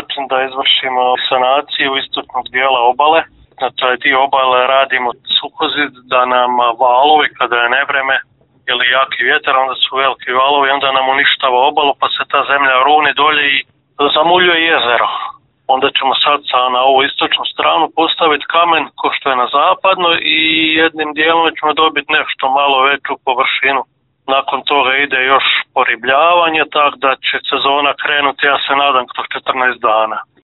način da izvršimo sanaciju istočnog dijela obale. Na taj dio obale radimo suhozid da nam valovi, kada je nevreme ili jaki vjetar, onda su veliki valovi, onda nam uništava obalu pa se ta zemlja runi dolje i zamuljuje jezero. Onda ćemo sad na ovu istočnu stranu postaviti kamen ko što je na zapadno i jednim dijelom ćemo dobiti nešto malo veću površinu. Nakon toga ide još poribljavanje, tako da će sezona krenuti, ja se nadam, kroz 14 dana.